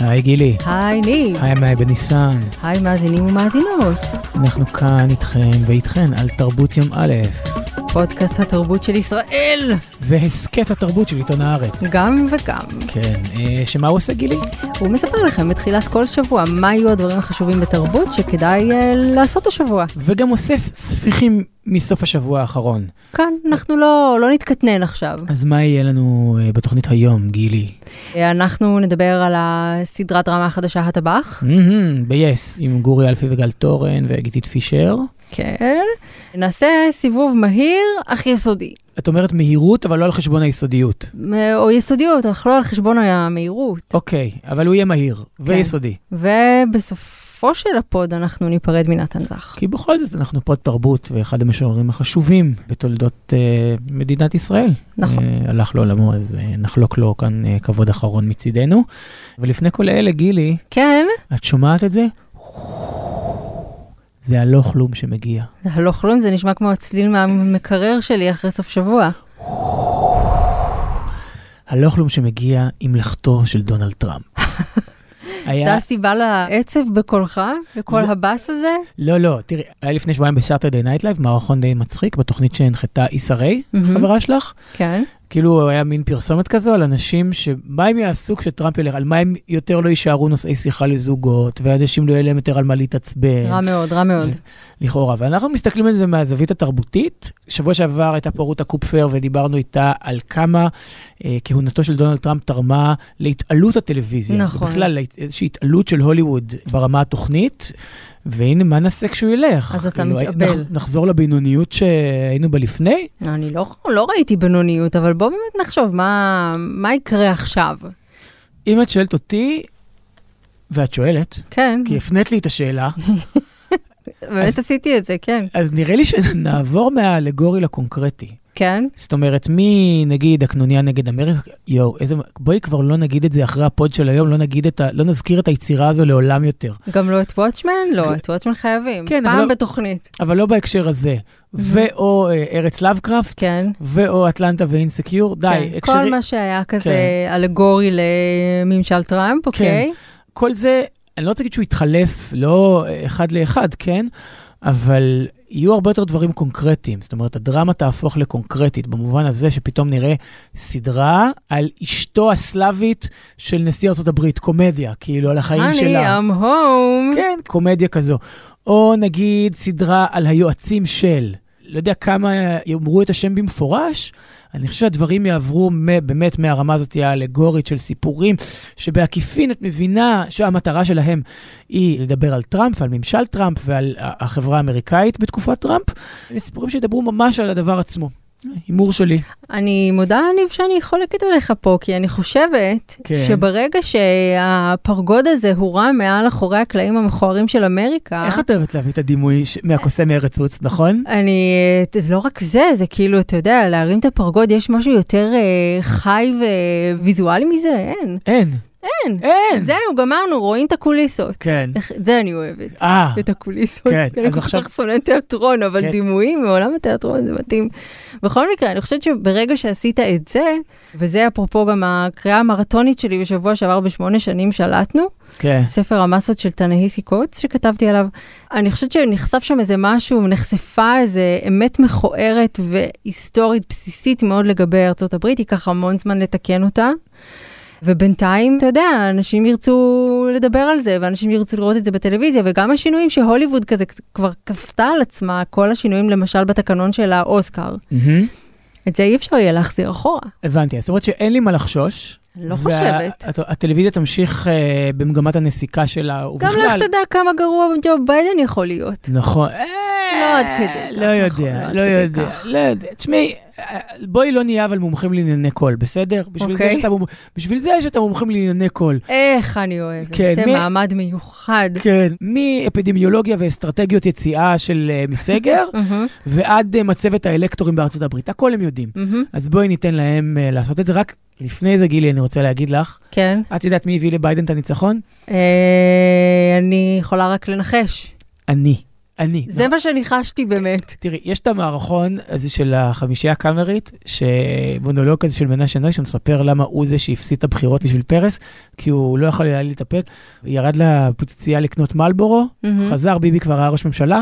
היי גילי. היי ניב. היי מאי בניסן. היי מאזינים ומאזינות. אנחנו כאן איתכם ואיתכן על תרבות יום א', פודקאסט התרבות של ישראל. והסקט התרבות של עיתון הארץ. גם וגם. כן, שמה הוא עושה גילי? הוא מספר לכם בתחילת כל שבוע מה יהיו הדברים החשובים בתרבות שכדאי לעשות השבוע. וגם אוסף ספיחים מסוף השבוע האחרון. כאן אנחנו לא נתקטנן עכשיו. אז מה יהיה לנו בתוכנית היום, גילי? אנחנו נדבר על הסדרת דרמה החדשה הטבח. ב-yes, עם גורי אלפי וגל תורן וגיתית פישר. כן. נעשה סיבוב מהיר אך יסודי. את אומרת מהירות, אבל לא על חשבון היסודיות. או יסודיות, אך לא על חשבון המהירות. אוקיי, אבל הוא יהיה מהיר ויסודי. ובסופו של הפוד אנחנו ניפרד מנתן זך. כי בכל זאת אנחנו פוד תרבות, ואחד המשוררים החשובים בתולדות מדינת ישראל. נכון. הלך לעולמו, אז נחלוק לו כאן כבוד אחרון מצידנו. ולפני כל אלה, גילי, כן? את שומעת את זה? זה הלא כלום שמגיע. זה הלא כלום, זה נשמע כמו הצליל מהמקרר שלי אחרי סוף שבוע. הלא כלום שמגיע עם לכתו של דונלד טראמפ. זה הסיבה לעצב בקולך? לכל הבאס הזה? לא, תראי, היה לפני שבועיים בסאטרדיי נייט לייב, מערכון די מצחיק, בתוכנית שהנחתה איסרי, חברה שלך. כן. כאילו היה מין פרסומת כזו על אנשים שמה הם יעשו כשטראמפ ילך, על מה הם יותר לא יישארו נושאי שיחה לזוגות, ואנשים לא יהיה להם יותר על מה להתעצבן. רע מאוד, רע מאוד. לכאורה, ואנחנו מסתכלים על זה מהזווית התרבותית. שבוע שעבר הייתה פה רותה קופפר, ודיברנו איתה על כמה כהונתו של דונלד טראמפ תרמה להתעלות הטלוויזיה. נכון. ובכלל, איזושהי התעלות של הוליווד ברמה התוכנית, והנה, מה נעשה כשהוא ילך? אז אתה מתאבל. נחזור לבינוניות שהיינו בה לפני? אני לא ראיתי בינוניות, אבל בוא באמת נחשוב, מה יקרה עכשיו? אם את שואלת אותי, ואת שואלת, כן. כי הפנית לי את השאלה. באמת עשיתי את זה, כן. אז נראה לי שנעבור מהאלגורי לקונקרטי. כן. זאת אומרת, מי נגיד הקנוניה נגד אמריקה, בואי כבר לא נגיד את זה אחרי הפוד של היום, לא נזכיר את היצירה הזו לעולם יותר. גם לא את וואטשמן? לא, את וואטשמן חייבים. כן, פעם בתוכנית. אבל לא בהקשר הזה. ואו ארץ לאבקראפט, כן. ואו אטלנטה ואינסקיור, די. כל מה שהיה כזה אלגורי לממשל טראמפ, אוקיי? כל זה, אני לא רוצה להגיד שהוא יתחלף, לא אחד לאחד, כן? אבל יהיו הרבה יותר דברים קונקרטיים. זאת אומרת, הדרמה תהפוך לקונקרטית, במובן הזה שפתאום נראה סדרה על אשתו הסלאבית של נשיא ארצות הברית, קומדיה, כאילו על החיים שלה. Honey, I'm home. כן, קומדיה כזו. או נגיד סדרה על היועצים של, לא יודע כמה יאמרו את השם במפורש, אני חושב שהדברים יעברו באמת מהרמה הזאת האלגורית של סיפורים, שבעקיפין את מבינה שהמטרה שלהם היא לדבר על טראמפ, על ממשל טראמפ ועל החברה האמריקאית בתקופת טראמפ. אלה סיפורים שידברו ממש על הדבר עצמו. הימור שלי. אני מודה, ניב, שאני חולקת עליך פה, כי אני חושבת שברגע שהפרגוד הזה הורם מעל אחורי הקלעים המכוערים של אמריקה... איך את אוהבת להביא את הדימוי מהקוסם מארץ עוץ, נכון? לא רק זה, זה כאילו, אתה יודע, להרים את הפרגוד, יש משהו יותר חי וויזואלי מזה? אין. זהו, גמרנו, רואים את הקוליסות. כן. זה אני אוהבת. את הקוליסות. כן. אני כל כך שונאת תיאטרון, אבל דימויים מעולם התיאטרון זה מתאים. בכל מקרה, אני חושבת שברגע שעשית את זה, וזה אפרופו גם הקריאה המרתונית שלי בשבוע שעבר ב8 שנים שלטנו, ספר המסות של תנאיסי קוץ שכתבתי עליו, אני חושבת שנחשף שם איזה משהו, נחשפה איזה אמת מכוערת והיסטורית בסיסית מאוד לגבי ארצות הברית, ייקח המון זמן לתקן אותה. ובינתיים, אתה יודע, אנשים ירצו לדבר על זה, ואנשים ירצו לראות את זה בטלוויזיה, וגם השינויים שהוליווד כזה כבר כפתה על עצמה, כל השינויים למשל בתקנון של האוסקר. את זה אי אפשר יהיה להחזיר אחורה. הבנתי, זאת אומרת שאין לי מה לחשוש. לא חושבת. הטלוויזיה תמשיך במגמת הנסיקה שלה. גם לך תדע כמה גרוע ג'ו ביידן יכול להיות. נכון. לא עד כדי. לא יודע. תשמעי, בואי לא נהיה אבל מומחים לענייני קול, בסדר? בשביל זה שאתה מומחים לענייני קול. איך אני אוהבת. זה מעמד מיוחד. כן, מאפידמיולוגיה ואסטרטגיות יציאה של מסגר, ועד מצבת האלקטורים בארצות הברית. הכל הם יודעים. אז בואי ניתן להם לעשות את זה. רק לפני זה, גילי, אני רוצה להגיד לך. כן. את יודעת מי הביא לביידן את הניצחון? אני יכולה רק לנחש. אני. אני. זה מה שניחשתי באמת. תראי, יש את המערכון הזה של החמישייה הקאמרית, שמונולוג כזה של מנשה נוי, שמספר למה הוא זה שהפסיד את הבחירות בשביל פרס, כי הוא לא יכול היה להתאפק, ירד לפוצצייה לקנות מלבורו, חזר, ביבי כבר היה ראש ממשלה.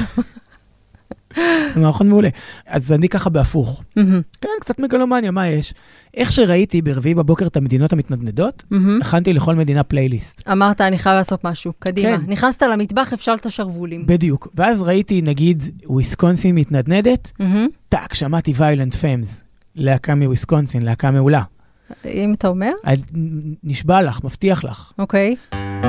מערכון מעולה. אז אני ככה בהפוך. כן, קצת מגלומניה, מה יש? איך שראיתי ברביעי בבוקר את המדינות המתנדנדות, הכנתי לכל מדינה פלייליסט. אמרת, אני חייב לעשות משהו, קדימה. נכנסת למטבח, הפשלת שרוולים. בדיוק. ואז ראיתי, נגיד, וויסקונסין מתנדנדת, טק, שמעתי ויולנט פיימס, להקה מוויסקונסין, להקה מעולה. אם אתה אומר? נשבע לך, מבטיח לך. אוקיי.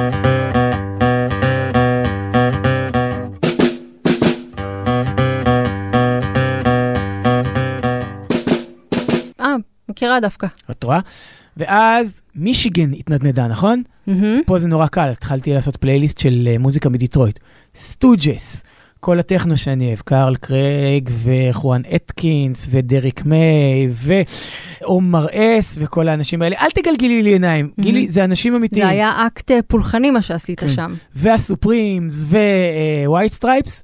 מכירה דווקא. את רואה? ואז מישיגן התנדנדה, נכון? פה זה נורא קל, התחלתי לעשות פלייליסט של מוזיקה מדיטרויט. סטוג'ס, כל הטכנו שאני אוהב, קארל קרייג וחואן אטקינס ודריק מיי ועומר אס וכל האנשים האלה. אל תגלגלי לי עיניים, גילי, זה אנשים אמיתיים. זה היה אקט פולחני מה שעשית שם. והסופרימס ווייט סטרייפס.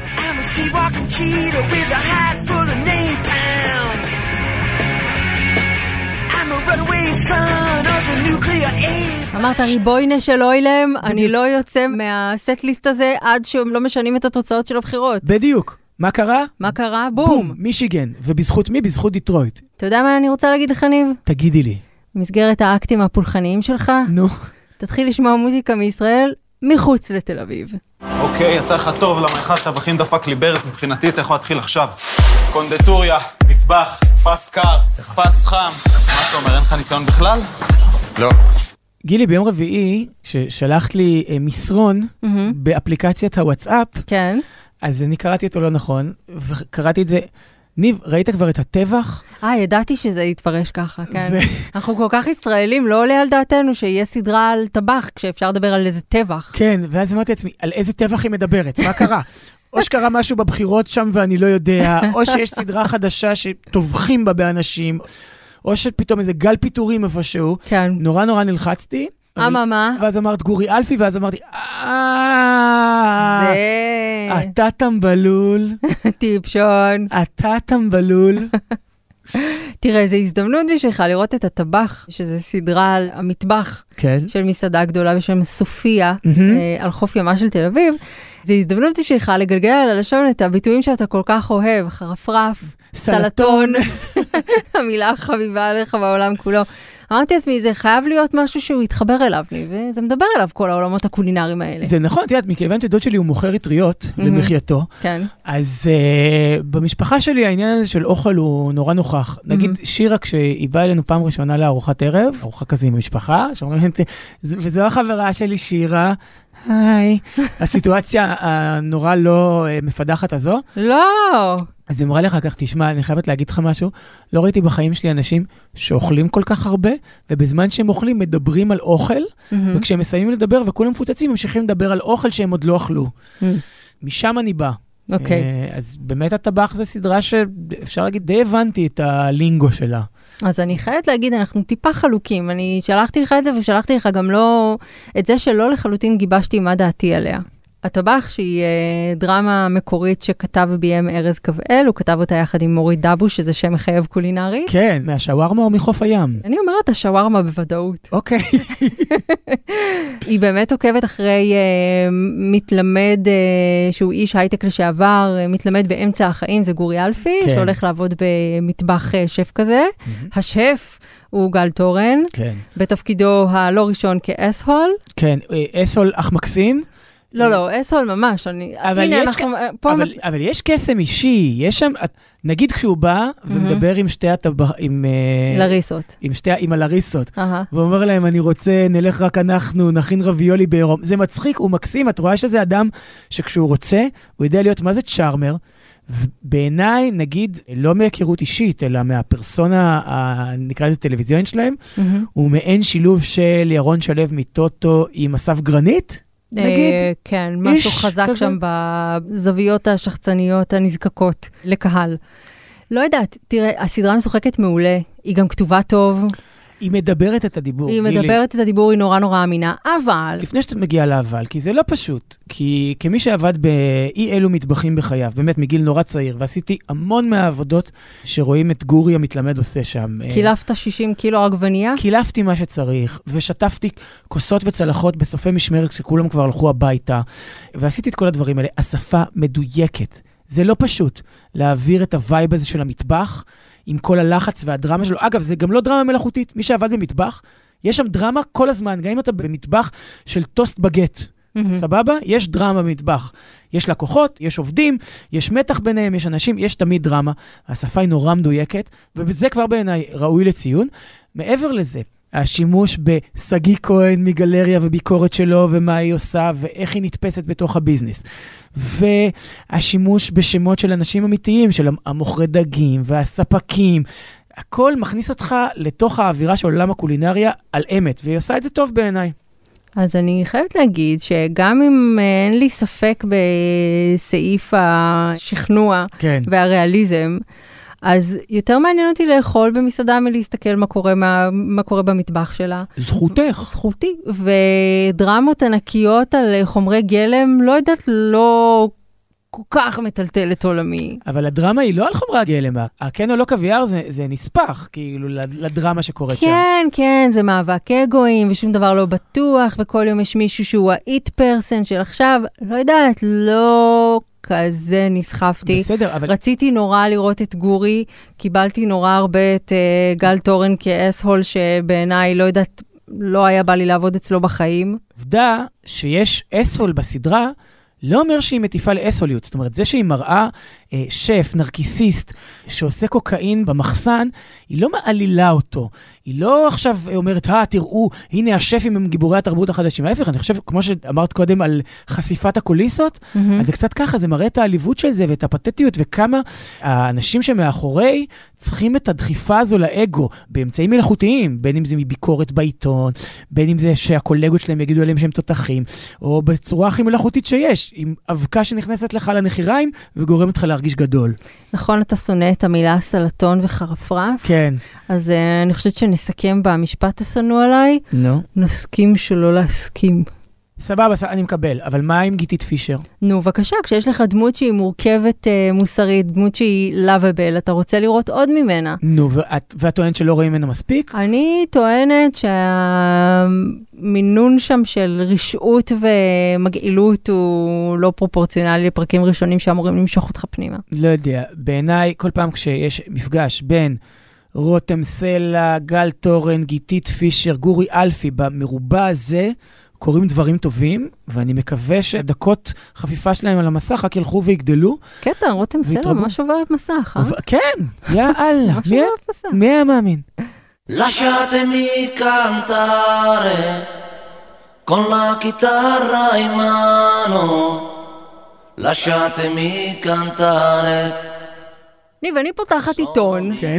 אמרת, ריבוינה של אוילם, אני לא יוצא מהסט-ליסט הזה עד שהם לא משנים את התוצאות של הבחירות. בדיוק. מה קרה? מה קרה? בום. מישיגן. ובזכות מי? בזכות דיטרויט. אתה יודע מה אני רוצה להגיד לך, ניב? תגידי לי. במסגרת האקטים הפולחניים שלך, נו. תתחיל לשמוע מוזיקה מישראל מחוץ לתל אביב. אוקיי, יצא לך טוב, למה אחד טבחים דפק לי ברץ, מבחינתי אתה יכול להתחיל עכשיו. קונדטוריה, מטבח, פס קר, פס חם. מה אתה אומר, אין לך ניסיון בכלל? לא. גילי, ביום רביעי, ששלחת לי מסרון באפליקציית הוואטסאפ, כן. אז אני קראתי אותו לא נכון, וקראתי את זה, ניב, ראית כבר את הטבח? ידעתי שזה יתפרש ככה, כן. אנחנו כל כך ישראלים, לא עולה על דעתנו שיהיה סדרה על טבח, כשאפשר לדבר על איזה טבח. כן, ואז אמרתי לעצמי, על איזה טבח היא מדברת? מה קרה? או שקרה משהו בבחירות שם ואני לא יודע, או שיש סדרה חדשה שטובחים בה באנשים, או שפתאום איזה גל פיטורים איפשהו. כן. נורא נכחצתי. מה? ואז אמרת גורי אלפי, ואז אמרתי, אתה טמבלול. טיפשון. אתה טמבלול. תראה, זו הזדמנות בשבילך לראות את הטבח, שזה סדרה על המטבח של מסעדה גדולה בשם סופיה, על חוף ימה של תל אביב. זו הזדמנות בשבילך לגלגל על הלשון את הביטויים שאתה כל כך אוהב, חרפרף, סלטון, המילה החביבה עליך בעולם כולו. אמרתי לעצמי, זה חייב להיות משהו שהוא יתחבר אליו, וזה מדבר אליו כל העולמות הקולינריים האלה. זה נכון, תראה, מכיוון שדוד שלי הוא מוכר אטריות למחייתו, אז במשפחה שלי העניין הזה של אוכל הוא נורא נוכח. נגיד שירה, כשהיא באה אלינו פעם ראשונה לארוחת ערב, ארוחה כזה עם המשפחה, וזו החברה שלי שירה, היי, הסיטואציה הנורא לא מפדחת הזו. לא. אז היא אמרה לך כך, תשמע, אני חייבת להגיד לך משהו, לא ראיתי בחיים שלי אנשים שאוכלים כל כך הרבה, ובזמן שהם אוכלים מדברים על אוכל, וכשהם מסיימים לדבר וכולם מפוצצים, ממשיכים לדבר על אוכל שהם עוד לא אכלו. משם אני בא. אוקיי. אז באמת הטבח זה סדרה שאפשר להגיד, די הבנתי את הלינגו שלה. אז אני חייבת להגיד, אנחנו טיפה חלוקים. אני שלחתי לך את זה, ושלחתי לך גם לא, את זה שלא לחלוטין גיבשתי מה דעתי עליה. הטבח, שהיא דרמה מקורית שכתב וביים ארז קבאל, הוא כתב אותה יחד עם מורי דבוש, שזה שם מחייב קולינרי. כן, מהשווארמה או מחוף הים? אני אומרת השווארמה בוודאות. אוקיי. היא באמת עוקבת אחרי מתלמד, שהוא איש הייטק לשעבר, מתלמד באמצע החיים, זה גורי אלפי, שהולך לעבוד במטבח שף כזה. השף הוא גל תורן, בתפקידו הלא ראשון כאס-הול. כן, אס-הול אך מקסים. לא, אסול ממש. אבל יש קסם אישי, יש שם, נגיד כשהוא בא ומדבר עם שתי הטבחים, לריסות. עם הלריסות, ואומר להם, אני רוצה, נלך רק אנחנו, נכין רביולי בעירום. זה מצחיק, הוא מקסים, את רואה שזה אדם שכשהוא רוצה, הוא יודע להיות מה זה צ'ארמר, ובעיניי, נגיד, לא מהיכרות אישית, אלא מהפרסונה, נקרא לזה טלוויזיון שלהם, הוא מעין שילוב של ירון שלו מטוטו עם אסף גרנית, נגיד. כן, משהו חזק שם בזוויות השחצניות הנזקקות לקהל. לא יודעת, תראה, הסדרה משוחקת מעולה, היא גם כתובה טוב. היא מדברת את הדיבור. היא מדברת את הדיבור, היא נורא נורא אמינה, אבל... לפני שאתה מגיע לאבל, כי זה לא פשוט, כי כמי שעבד באי אלו מטבחים בחייו, באמת מגיל נורא צעיר, ועשיתי המון מהעבודות שרואים את גורי המתלמד עושה שם. קילפת 60 קילו עגבנייה? קילפתי מה שצריך, ושטפתי כוסות וצלחות בסופי משמרת, כשכולם כבר הלכו הביתה, ועשיתי את כל הדברים האלה. השפה מדויקת. זה לא פשוט להעביר את הווייב הזה של המטבח, עם כל הלחץ והדרמה שלו. אגב, זה גם לא דרמה מלאכותית. מי שעבד במטבח, יש שם דרמה כל הזמן, גם אם אתה במטבח של טוסט בגט. סבבה? יש דרמה במטבח. יש לקוחות, יש עובדים, יש מתח ביניהם, יש אנשים, יש תמיד דרמה. השפה היא נורא מדויקת, ובזה כבר בעיניי ראוי לציון. מעבר לזה, השימוש בסגי כהן מגלריה וביקורת שלו, ומה היא עושה, ואיך היא נתפסת בתוך הביזנס. והשימוש בשמות של אנשים אמיתיים, של המוכרי דגים והספקים, הכל מכניס אותך לתוך האווירה של עולם הקולינריה על אמת, והיא עושה את זה טוב בעיניי. אז אני חייבת להגיד שגם אם אין לי ספק בסעיף השכנוע והריאליזם, אז יותר מעניין אותי לאכול במסעדה מלהסתכל מה קורה במטבח שלה. זכותך. זכותי. ודרמות ענקיות על חומרי גלם, לא יודעת, לא כל כך מטלטלת עולמי. אבל הדרמה היא לא על חומרי הגלם. כן או לא קוויאר זה נספח, כאילו, לדרמה שקורית שם. כן, כן, זה מאבק אגואים, ושום דבר לא בטוח, וכל יום יש מישהו שהוא ה-it person של עכשיו, לא יודעת, לא כזה נסחפתי. בסדר, אבל... רציתי נורא לראות את גורי, קיבלתי נורא הרבה את גל תורן כאס-הול, שבעיניי, לא יודעת, לא היה בא לי לעבוד אצלו בחיים. עובדה שיש אס-הול בסדרה, לא אומר שהיא מטיפה לאסוליות. זאת אומרת, זה שהיא מראה שף, נרקיסיסט, שעושה קוקאין במחסן, היא לא מעלילה אותו. היא לא עכשיו אומרת, תראו, הנה השפים הם גיבורי התרבות החדשים. ההפך, אני חושב, כמו שאמרת קודם על חשיפת הקוליסות, אז זה קצת ככה, זה מראה את העליבות של זה ואת הפתטיות, וכמה האנשים שמאחורי צריכים את הדחיפה הזו לאגו, באמצעים מלאכותיים, בין אם זה מביקורת בעיתון, בין אם זה שהקולגות שלהם יגידו עליהם שהם תותחים, או בצורה הכי מלאכותית שיש, עם אבקה שנכנסת לך לנחיריים, וגורמת לך להרגיש גדול. נכון, אתה שונא את המילה סלטון וחרפרף? כן. אז אני חושבת שנסכם במשפט השנוא עליי. נו. נסכים שלא להסכים. סבבה, אני מקבל, אבל מה עם גיטית פישר? נו, בבקשה, כשיש לך דמות שהיא מורכבת מוסרית, דמות שהיא lovable, אתה רוצה לראות עוד ממנה. נו, ואת טוענת שלא רואים ממנה מספיק? אני טוענת שהמינון שם של רשעות ומגעילות הוא לא פרופורציונלי לפרקים ראשונים שאמורים למשוך אותך פנימה. לא יודע, בעיניי כל פעם כשיש מפגש בין רותם סלע, גל תורן, גיטית פישר, גורי אלפי, במרובע הזה, קוראים דברים טובים, ואני מקווה שדקות חפיפה שלהם על המסך רק ילכו ויגדלו. קטע, רותם סלע, ממש עוברת מסך, כן, יאללה. ממש עוברת מסך. מי היה מאמין? Lasciatemi cantare con la chitarra in mano. Lasciatemi cantare. ואני פותחת עיתון. כן.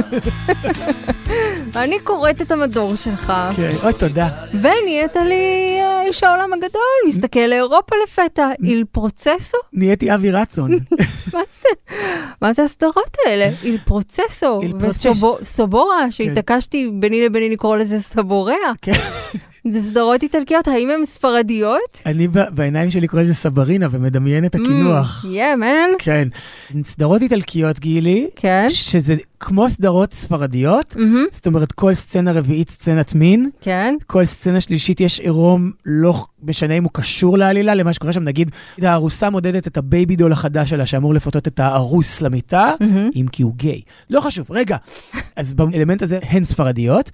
ואני קוראת את המדור שלך. כן, אוי, תודה. ונהיית לי איש העולם הגדול, מסתכל לאירופה לפתע, איל פרוצסו. נהייתי אבי רצון. מה זה הסדרות האלה? איל פרוצסו. וסובורה, שהתעקשתי ביני לביני לקרוא לזה סבוריה. כן. זה סדרות איטלקיות, האם הן ספרדיות? אני בעיניים שלי קורא לזה סברינה ומדמיין את הכינוח. man. כן. סדרות איטלקיות, גילי, שזה כמו סדרות ספרדיות, זאת אומרת, כל סצנה רביעית סצנת מין, כל סצנה שלישית יש עירום, לא משנה אם הוא קשור לעלילה, למה שקורה שם, נגיד, הארוסה מודדת את הבייבי דול החדש שלה, שאמור לפתות את הארוס למיטה, אם כי הוא גיי. לא חשוב, רגע. אז באלמנט הזה הן ספרדיות.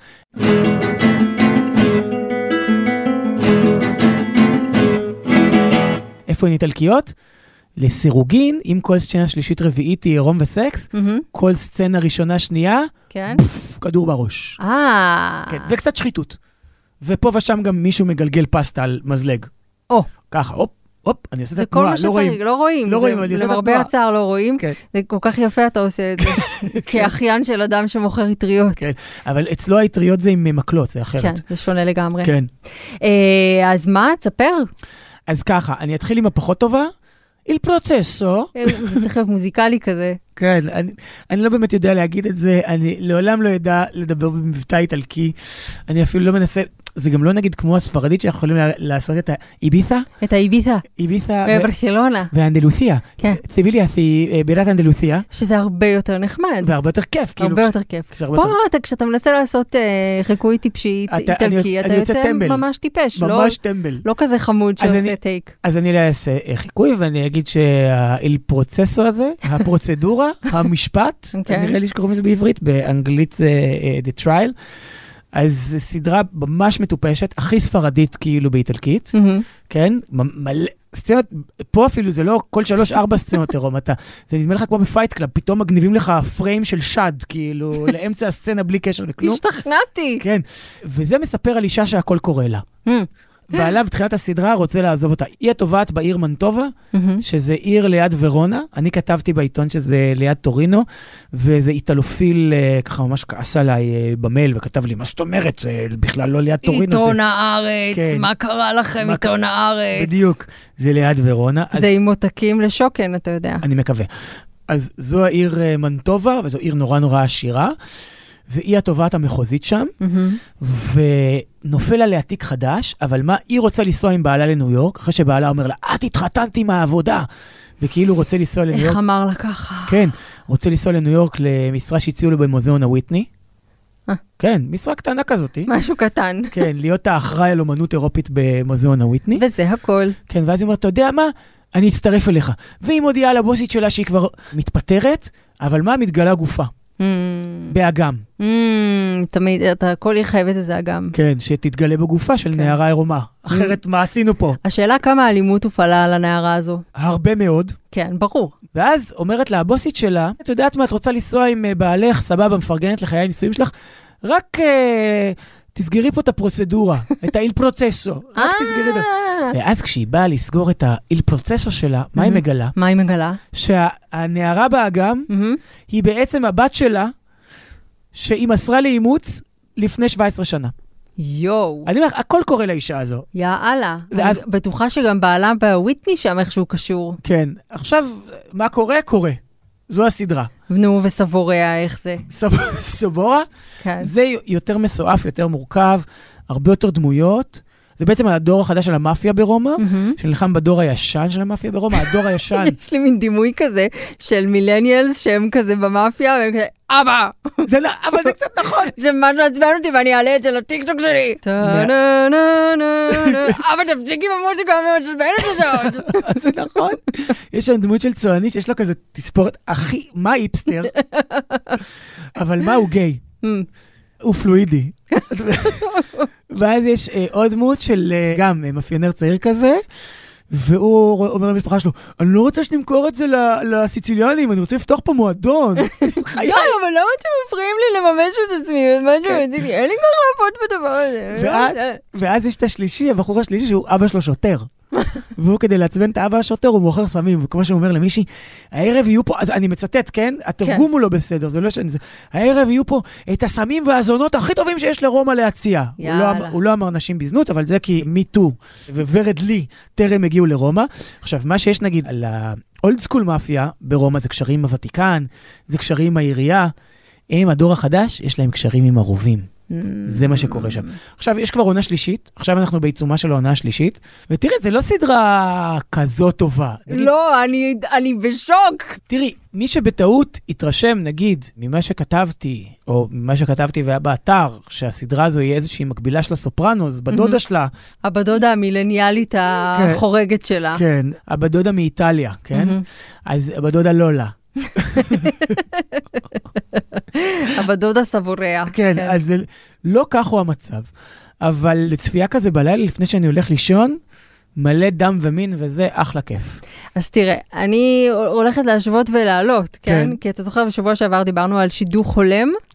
איפה הן איטלקיות? לסירוגין, אם כל סצנה שלישית רביעית היא עירום וסקס, כל סצנה ראשונה שנייה, כדור בראש. וקצת שחיתות. ופה ושם גם מישהו מגלגל פסטה על מזלג. ככה, הופ, אני עושה את התנועה, לא רואים. לא רואים, זה הרבה הצער לא רואים. זה כל כך יפה אתה עושה את זה. כאחיין של אדם שמוכר אטריות. כן, אבל אצלו האטריות זה עם מקלות, זה אחרת. כן, זה שונה לגמרי. כן. אז מה, תספר? אז ככה, אני אתחיל עם הפחות טובה, il processo. זה צריך להיות מוזיקלי כזה. כן, אני לא באמת יודע להגיד את זה, אני לעולם לא יודע לדבר במבטא איטלקי, אני אפילו לא מנסה, זה גם לא נגיד כמו הספרדית שאנחנו יכולים לעשות את האיביתה. את האיביתה. איביתה. בברצלונה. ואנדלוסיה. כן. סיביליה, בירת אנדלוסיה. שזה הרבה יותר נחמד. והרבה יותר כיף. הרבה יותר כיף. פה כשאתה מנסה לעשות חיקוי טיפשי איטלקי, אתה יוצא ממש טיפש. ממש טמבל. לא כזה חמוד שעושה טייק. אז אני אעשה חיקוי, ואני אגיד שהאיל פרוצסו הזה, הפרוצדורה, המשפט, נראה לי שקוראים לזה בעברית, באנגלית זה The Trial, אז זו סדרה ממש מטופשת, הכי ספרדית כאילו באיטלקית, כן? מלא, סצנות, פה אפילו זה לא כל 3-4 סצנות עירום, זה נדמה לך כמו בפייט קלאב, פתאום מגניבים לך פריים של שד, כאילו, לאמצע הסצנה בלי קשר לכלום. השתכנעתי. כן, וזה מספר על אישה שהכל קורה לה. בעלה בתחילת הסדרה רוצה לעזוב אותה. היא התובעת בעיר מנטובה, שזה עיר ליד ורונה. אני כתבתי בעיתון שזה ליד טורינו, וזה איטלופיל ככה ממש כעס עליי במייל, וכתב לי, מה זאת אומרת? זה בכלל לא ליד טורינו. עיתון הארץ, מה קרה לכם עיתון הארץ? בדיוק, זה ליד ורונה. זה עם מותקים לשוקן, אתה יודע. אני מקווה. אז זו העיר מנטובה, וזו עיר נורא נורא עשירה. והיא התובעת המחוזית שם, ונופל עליה תיק חדש, אבל מה, היא רוצה לנסוע עם בעלה לניו יורק, אחרי שבעלה אומר לה, את התחתנתי מהעבודה, וכאילו רוצה לנסוע לניו יורק. איך אמר לה ככה? כן, רוצה לנסוע לניו יורק למשרה שהציעו לו במוזיאון הוויטני. כן, משרה קטנה כזאת. משהו קטן. כן, להיות האחראי על אומנות אירופית במוזיאון הוויטני. וזה הכל. כן, ואז היא אומרת, אתה יודע מה? אני אצטרף אליך. והיא מודיעה לבוסית שלה שהיא כבר מתפטרת, אבל מה? מתגלה גופה. באגם. תמיד, אתה הכל היא חייבת איזה אגם. כן, שתתגלה בגופה של נערה עירומה. אחרת, מה עשינו פה? השאלה כמה אלימות הופעלה על הנערה הזו. הרבה מאוד. כן, ברור. ואז אומרת לה, הבוסית שלה, את יודעת מה, את רוצה לנסוע עם בעלך, סבבה, מפרגנת לחיי הנישואים שלך, רק תסגרי פה את הפרוצדורה, את האיל פרוצסו. רק תסגרי את זה. ואז כשהיא באה לסגור את האיל פרוצסו שלה, מה היא מגלה? מה היא מגלה? שהנערה באגם, היא בעצם הבת שלה, שהיא מסרה לאימוץ לפני 17 שנה. יואו. אני אומר, הכל קורה לאישה הזו. יאללה. אני בטוחה שגם בעלה בוויטני שם איכשהו קשור. כן. עכשיו, מה קורה? קורה. זו הסדרה. נו, וסבוריה, איך זה? סבורה? כן. זה יותר מסועף, יותר מורכב, הרבה יותר דמויות. זה בעצם הדור החדש של המאפיה ברומא, שנלחם בדור הישן של המאפיה ברומא, הדור הישן. יש לי מין דימוי כזה של מילניאלס שהם כזה במאפיה, והם כזה, אבא! אבל זה קצת נכון. שמשהו עצבן אותי ואני אעלה את זה לטיקטוק שלי. אבא, תפסיקי במוזיקה המעצבנת הזאת. זה נכון. יש שם דמות של צועני שיש לו כזה תספורת הכי, מה היפסטר? אבל מה הוא גיי? הוא פלואידי. ואז יש עוד דמות של גם מאפיונר צעיר כזה, והוא אומר למשפחה שלו, אני לא רוצה שנמכור את זה לסיציליאנים, אני רוצה לפתוח פה מועדון. לא, אבל למה אתם מפריעים לי לממש את עצמי? אין לי כבר לעבוד בדבר הזה. ואז יש את השלישי, הבחור השלישי, שהוא אבא שלו שוטר. והוא כדי לעצבן את האבא השוטר, הוא מוכר סמים, וכמו שהוא אומר למישהי, הערב יהיו פה, אז אני מצטט, כן? התרגום הוא לא בסדר, זה לא שאני... הערב יהיו פה את הסמים והזונות הכי טובים שיש לרומא להציע. הוא לא אמר נשים בזנות, אבל זה כי מיטו וורד לי טרם הגיעו לרומא. עכשיו, מה שיש נגיד על האולד סקול מאפיה ברומא, זה קשרים עם הוותיקן, זה קשרים עם העירייה, עם הדור החדש, יש להם קשרים עם הרובים. זה מה שקורה שם. עכשיו, יש כבר עונה שלישית, עכשיו אנחנו בעיצומה של העונה השלישית, ותראי, זה לא סדרה כזאת טובה. לא, אני בשוק. תראי, מי שבטעות התרשם, נגיד, ממה שכתבתי, או ממה שכתבתי והיה באתר, שהסדרה הזו היא איזושהי מקבילה של הסופרנוס, בדודה שלה. הבדודה המילניאלית החורגת שלה. כן, הבדודה מאיטליה, כן? אז הבדודה לולה. הבדודה סבוריה. כן, אז לא כך הוא המצב. אבל לצפייה כזה בלילה, לפני שאני הולך לישון, מלא דם ומין, וזה אחלה כיף. אז תראה, אני הולכת להשוות ולעלות, כן? כי אתה זוכר, בשבוע שעבר דיברנו על שידוך הולם.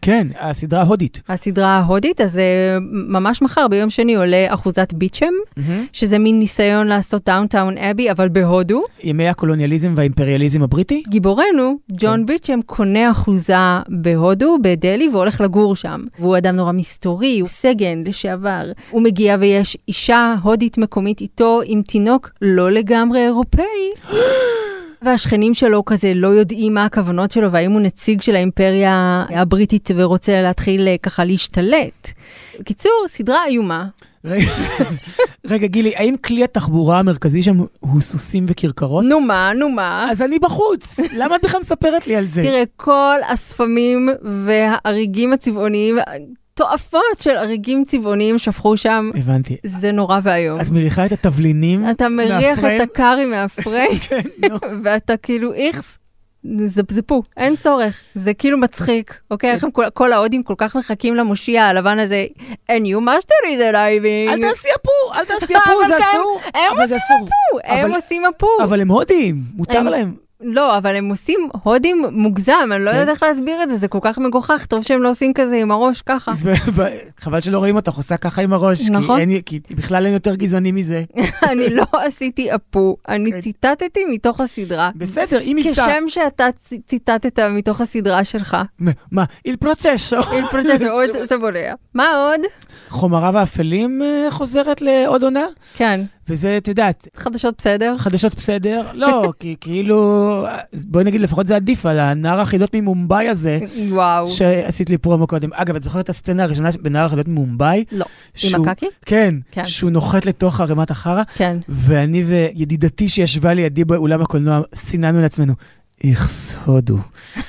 כן, הסדרה ההודית. הסדרה ההודית, אז ממש מחר, ביום שני עולה אחוזת ביצ'ם, שזה מין ניסיון לעשות דאונטאון אבי, אבל בהודו. ימי הקולוניאליזם והאימפריאליזם הבריטי? גיבורנו, ג'ון ביצ'ם, קונה אחוזה בהודו, בדלי, והולך לגור שם. והוא אדם נורא מסתורי, הוא סגן לשעבר. הוא מגיע ויש אישה הודית מקומית איתו עם תינוק לא לגמרי אירופאי. והשכנים שלו כזה לא יודעים מה הכוונות שלו, והאם הוא נציג של האימפריה הבריטית ורוצה להתחיל ככה להשתלט. בקיצור, סדרה איומה. רגע, גילי, האם כלי התחבורה המרכזי שם הוא סוסים וקרקרות? נו מה? אז אני בחוץ. למה את בכלל מספרת לי על זה? תראה, כל הספמים והאריגים הצבעוניים, תועפות של אריגים צבעוניים שפכו שם. הבנתי. זה נורא והיום. את מריחה את התבלינים מהפריים? אתה מריח את הקרי מהפריים, ואתה כאילו איכס, זפזפו, אין צורך. זה כאילו מצחיק, אוקיי? איך כל ההודים כל כך מחכים למושיע הלבן הזה, and you master is arriving. אל תעשי אפו, זה אסור. הם עושים אפו. אבל הם הודים, מותר להם. לא, אבל הם עושים הודים מוגזם, אני לא יודעת איך להסביר את זה, זה כל כך מגוחך, טוב שהם לא עושים כזה עם הראש ככה. חבל שלא רואים אותך, עושה ככה עם הראש, כי בכלל אין יותר גזעני מזה. אני לא עשיתי אפו, אני ציטטתי מתוך הסדרה. בסדר, אם כשם שאתה ציטטת מתוך הסדרה שלך. מה? Il processo. זה בולע. מה עוד? חומריו האפלים חוזרת לעוד עונה? כן. וזה, את יודעת... חדשות בסדר? חדשות בסדר? לא, כי כאילו... בואי נגיד, לפחות זה עדיף על הנער החידות ממומביי הזה. וואו. שעשית לי פרומו קודם. אגב, את זוכרת את הסצנה הראשונה בנער החידות ממומביי? לא. עם הקקי? כן. שהוא נוחת לתוך הרמת החרה. כן. ואני וידידתי שישבה לידי באולם הקולנוע, סיננו לעצמנו. איכס, הודו.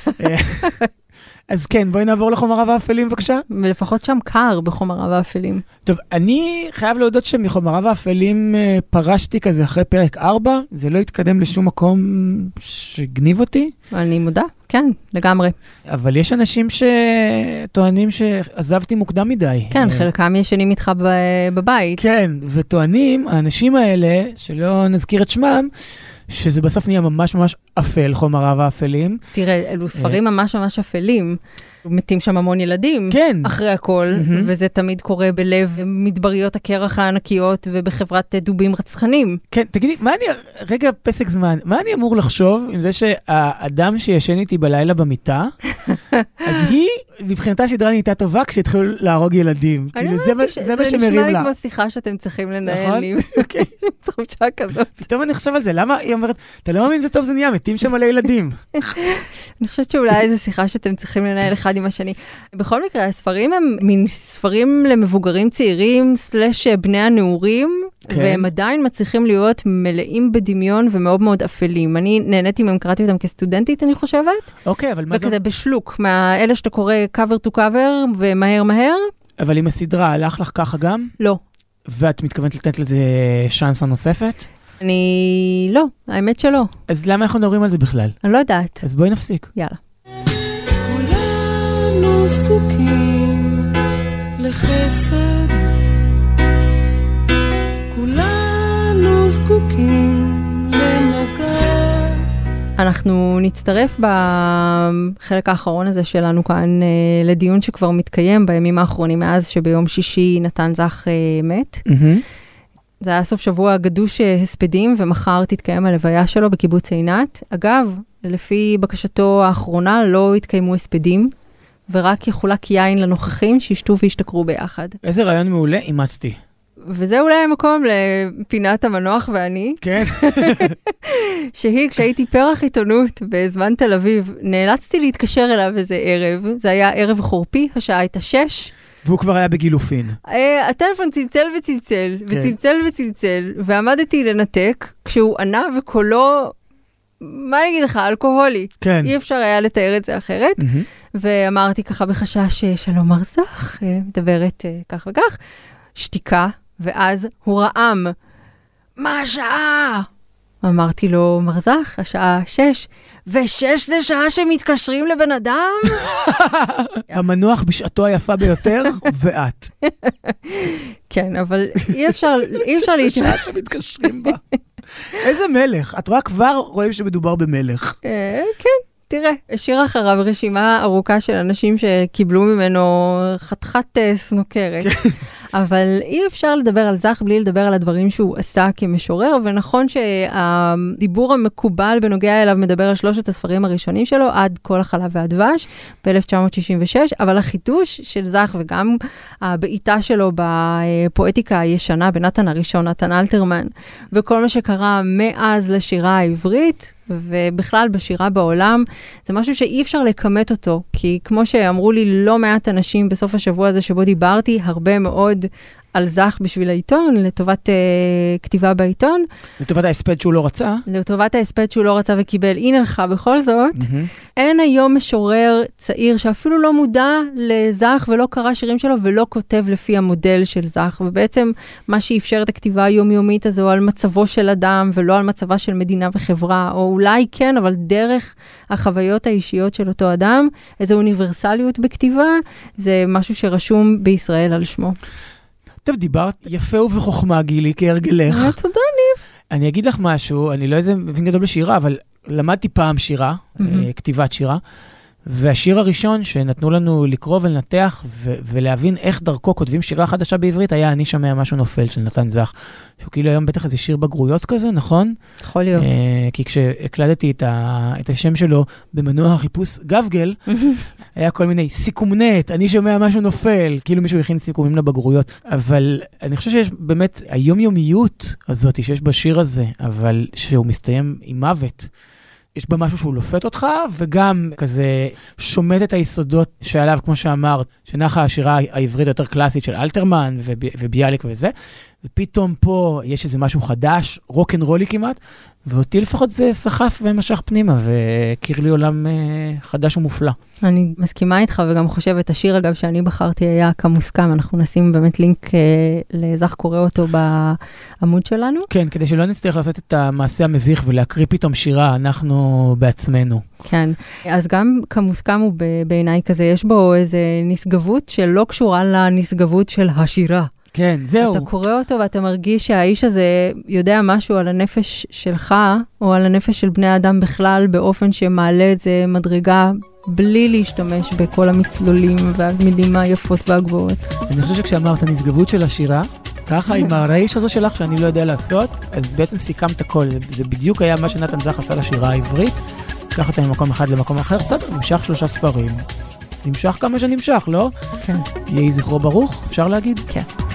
אז כן, בואי נעבור לחומריו האפלים, בבקשה. ולפחות שם קר בחומריו האפלים. טוב, אני חייב להודות שמחומריו האפלים פרשתי כזה אחרי פרק 4, זה לא התקדם לשום מקום שגניב אותי. אני מודה, כן, לגמרי. אבל יש אנשים שטוענים שעזבתי מוקדם מדי. כן, חלקם ישנים איתך בבית. כן, וטוענים, האנשים האלה, שלא נזכיר את שמם, שזה בסוף נהיה ממש ממש אפל, חומריו האפלים. תראה, אלו ספרים ממש ממש אפלים. מתים שם המון ילדים, כן. אחרי הכל, וזה תמיד קורה בלב מדבריות הקרח הענקיות ובחברת דובים רצחנים. כן, תגידי, רגע פסק זמן, מה אני אמור לחשוב עם זה שהאדם שישן איתי בלילה במיטה, אז היא, מבחינתה סדרה נהייתה טובה כשהתחילו להרוג ילדים. זה מה שמרים לה. זה נשמע לי כמו שיחה שאתם צריכים לנהל לי. אוקיי. תחושה כזאת. פתאום אני חושב על זה, למה היא אומרת, אתה לא מאמין זה טוב, זה נהיה, מתים שם על הילדים. אני חושבת שאולי זו שיחה שאתם צריכים לנהל אחד עם השני. בכל מקרה, הספרים הם מין ספרים למבוגרים צעירים, סלש בני הנעורים, והם עדיין מצליחים להיות מלאים בדמיון ומאוד מאוד אפלים. אני נהניתי מהם, קראתי אותם כסטודנטית, אני חושבת. אוקיי, אבל מה זה? וכזה בשלוק, מהאלה שאתה קורא cover to cover ומהר מהר. אבל עם הסדרה, הלך לך ככה גם? לא. ואת מתכוונת לתת לזה שאנסה נוספת? אני... לא, האמת שלא. אז למה אנחנו מדברים על זה בכלל? אני לא יודעת. אז בואי נפסיק. יאללה. כולנו זקוקים לחסד, כולנו זקוקים למגע. אנחנו נצטרף בחלק האחרון הזה שלנו כאן לדיון שכבר מתקיים בימים האחרונים, מאז שביום שישי נתן זך מת. זה היה סוף שבוע גדוש הספדים, ומחר תתקיים הלוויה שלו בקיבוץ עינת. אגב, לפי בקשתו האחרונה לא התקיימו הספדים, ורק יחולק יין לנוכחים שישתו וישתכרו ביחד. איזה רעיון מעולה, אימצתי. וזה אולי המקום לפינת המנוח ואני. כן. כשהייתי פרח עיתונות בזמן תל אביב, נאלצתי להתקשר אליו איזה ערב. זה היה ערב חורפי, השעה הייתה 6. והוא כבר היה בגילופין. הטלפון צלצל וצלצל, וצלצל וצלצל, ועמדתי לנתק, כשהוא ענה וקולו, מה אני אגיד לך, אלכוהולי. כן. אי אפשר היה לתאר את זה אחרת. ואמרתי ככה בחשש שלום מרזך, מדברת כך וכך, שתיקה, ואז הוא רעם. מה השעה? אמרתי לו, מרזך, השעה 6. ו6 זה שעה שמתקשרים לבן אדם? המנוח בשעתו היפה ביותר, ואת. כן, אבל אי אפשר להתקשר. שעה שמתקשרים בה. איזה מלך. את רואה כבר רואים שמדובר במלך. כן. תראה, השאיר אחריו רשימה ארוכה של אנשים שקיבלו ממנו חתיכת סנוקרת. אבל אי אפשר לדבר על זך בלי לדבר על הדברים שהוא עשה כמשורר, ונכון שהדיבור המקובל בנוגע אליו מדבר על 3 הספרים הראשונים שלו, עד כל החלב והדבש, ב-1966, אבל החידוש של זך וגם הבעיטה שלו בפואטיקה הישנה, בנתן הראשון, נתן אלתרמן, וכל מה שקרה מאז לשירה העברית, ובכלל בשירה בעולם, זה משהו שאי אפשר לקמת אותו, כי כמו שאמרו לי לא מעט אנשים בסוף השבוע הזה שבו דיברתי, הרבה מאוד על זך בשביל העיתון, לטובת כתיבה בעיתון. לטובת ההספד שהוא לא רצה. לטובת ההספד שהוא לא רצה וקיבל. הנה לך בכל זאת. אין היום משורר צעיר שאפילו לא מודע לזך ולא קרא שירים שלו ולא כותב לפי המודל של זך. ובעצם מה שאפשר את הכתיבה היומיומית הזו על מצבו של אדם ולא על מצבה של מדינה וחברה, או אולי כן, אבל דרך החוויות האישיות של אותו אדם, איזו אוניברסליות בכתיבה, זה משהו שרשום בישראל על שמו. טוב, דיברת יפה ובחוכמה, גילי, כהרגלך. תודה, ניב. אני אגיד לך משהו, אני לא איזה מבין גדול בשירה, אבל למדתי פעם שירה, כתיבת שירה, והשיר הראשון שנתנו לנו לקרוא ולנתח ולהבין איך דרכו כותבים שירה חדשה בעברית, היה אני שומע משהו נופל של נתן זך, שהוא כאילו היום בטח איזה שיר בגרויות כזה, נכון? יכול להיות. כי כשהקלדתי את השם שלו במנוע החיפוש גבגל, היה כל מיני סיכומנט, אני שומע משהו נופל, כאילו מישהו הכין סיכומים לבגרויות, אבל אני חושב שיש באמת היומיומיות הזאת שיש בשיר הזה, אבל שהוא מסתיים עם מוות. יש בה משהו שהוא לופת אותך, וגם כזה שומט את היסודות שעליו, כמו שאמרת, שנחה השירה העברית יותר קלאסית של אלתרמן וביאליק וזה, ופתאום פה יש איזה משהו חדש, רוק'נ'רולי כמעט, ואותי לפחות זה סחף ומשך פנימה, והכיר לי עולם חדש ומופלא. אני מסכימה איתך וגם חושבת, השיר אגב שאני בחרתי היה כמוסכם, אנחנו נשים באמת לינק לזך קורא אותו בעמוד שלנו. כן, כדי שלא נצטרך לעשות את המעשה המביך ולהקריא פתאום שירה, אנחנו בעצמנו. כן, אז גם כמוסכם הוא בעיניי כזה, יש בו איזו נשגבות שלא קשורה לנשגבות של השירה. כן, זהו. אתה קורא אותו ואתה מרגיש שהאיש הזה יודע משהו על הנפש שלך, או על הנפש של בני האדם בכלל, באופן שמעלה את זה מדרגה, בלי להשתמש בכל המצלולים והמילים היפות והגבוהות. אני חושב שכשאמרת הנשגבות של השירה, ככה עם הרעיש הזו שלך שאני לא יודע לעשות, אז בעצם סיכמת הכל. זה בדיוק היה מה שנתן זך עשה לשירה העברית, קח אותה ממקום אחד למקום אחר, קצת, נמשך 3 ספרים. נמשך כמה שנמשך, לא? כן. יהי זכרו ברוך, אפשר להגיד? כן.